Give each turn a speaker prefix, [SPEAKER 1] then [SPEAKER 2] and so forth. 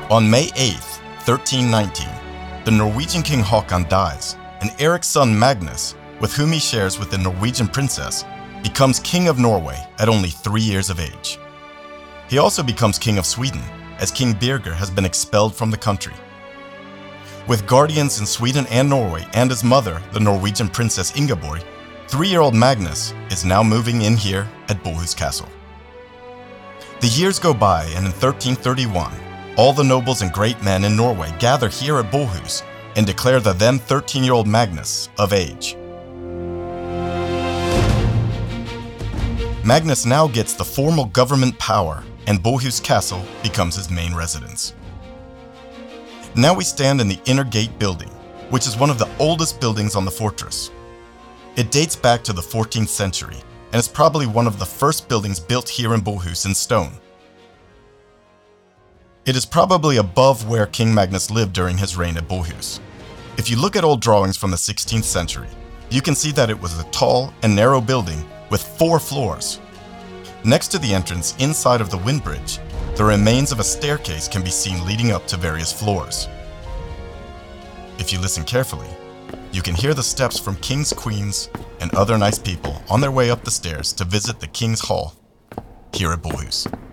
[SPEAKER 1] On May 8th, 1319, the Norwegian king Håkon dies, and Eric's son Magnus, with whom he shares with the Norwegian princess, becomes king of Norway at only 3 years of age. He also becomes king of Sweden, as King Birger has been expelled from the country. With guardians in Sweden and Norway and his mother, the Norwegian princess Ingeborg, 3-year-old Magnus is now moving in here at Bohus Castle. The years go by, and in 1331, all the nobles and great men in Norway gather here at Bohus and declare the then 13-year-old Magnus of age. Magnus now gets the formal government power, and Bohus Castle becomes his main residence. Now we stand in the Inner Gate building, which is one of the oldest buildings on the fortress. It dates back to the 14th century, and is probably one of the first buildings built here in Bohus in stone. It is probably above where King Magnus lived during his reign at Bohus. If you look at old drawings from the 16th century, you can see that it was a tall and narrow building with 4 floors. Next to the entrance inside of the wind bridge, the remains of a staircase can be seen leading up to various floors. If you listen carefully, you can hear the steps from kings, queens, and other nice people on their way up the stairs to visit the King's Hall here at Bohus.